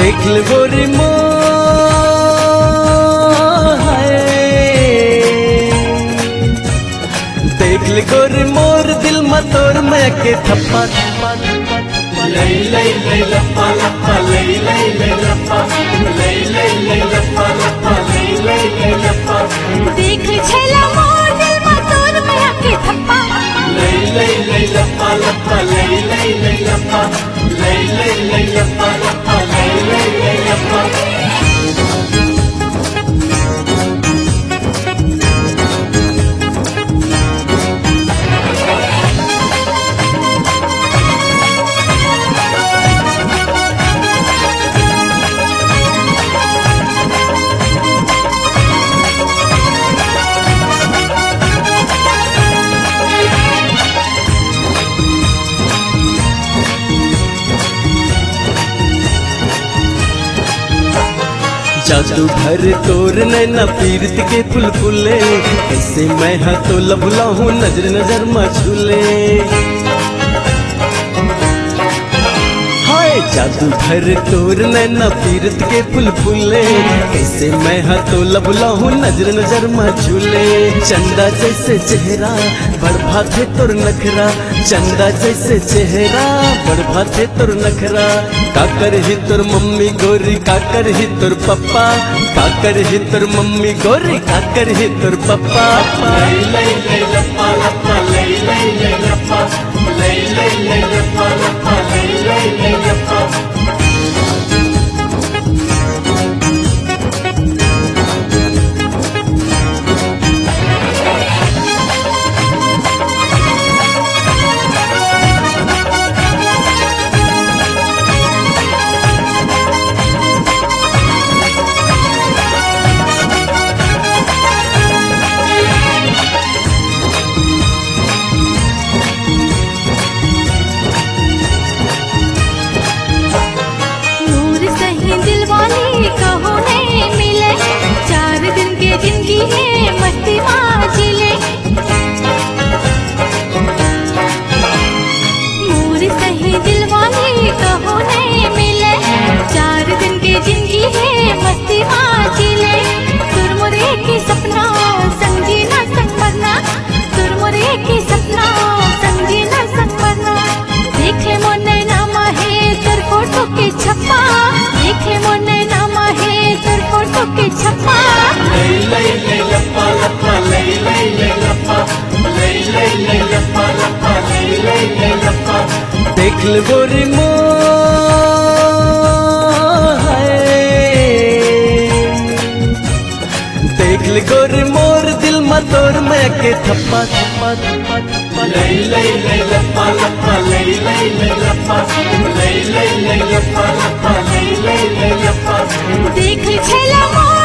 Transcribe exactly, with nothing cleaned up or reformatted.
देख ले गोरी मोर देख ले गोरी मोर दिल में तोर मैं के थप्पा थप्पा लई लई लई लप्पा लप्पा लई लई लई लप्पा लई लई लई लप्पा लप्पा लई लई लई लप्पा देख छेला मोर दिल में तोर मैं के थप्पा लई लई लई लप्पा लप्पा लई लई लई लप्पा लई लई लई लप्पा लप्पा लई लई लई लप्पा जादू भर तोर नैना पीरत के फुल फुले ऐसे मैं हाँ तो लभला हूँ नजर नजर मछुले हाय जादू भर तोर नैना पीरत के फुल फुले ऐसे मैं हाँ तो लभला हूँ नजर नजर मछुले चंदा जैसे चेहरा बड़भा थे तोर नखरा चंदा जैसे चेहरा बड़भा थे तोर नखरा काकर ही तोर मम्मी गोरी काकर ही तोर पप्पा काकर ही तोर मम्मी गोरी काकर ही तोर पप्पा लई लई लई लप्पा लप्पा लई लई लई लप्पा लई लई लई लप्पा लप्पा लई लई लई लप्पा कहो नहीं मिले चार दिन के जिंदगी है मस्ती माजिले मोर सही दिलवानी कहो नहीं मिले चार दिन के जिंदगी है मस्ती माजिले तुरमुरे की सपना समझी ना सकना तुरमुरे की सपना समझी ना सकना देखे मोने नामा है तेर फोटो के छप्पा देखे मोने के छप्पा लई लई लई लप्पा लप्पा लई लई लई लप्पा लई लई लई लप्पा लप्पा लई लई लई लप्पा देख ले गोरी मोर देख ले गोरी मोर दिल में तोर मैं के थप्पा थप्पा थप्पा थप्पा लई लई लई लप्पा लप्पा लई लई लई लप्पा लई लई लई लप्पा लप्पा लई लई लई लप्पा देख छेला मोर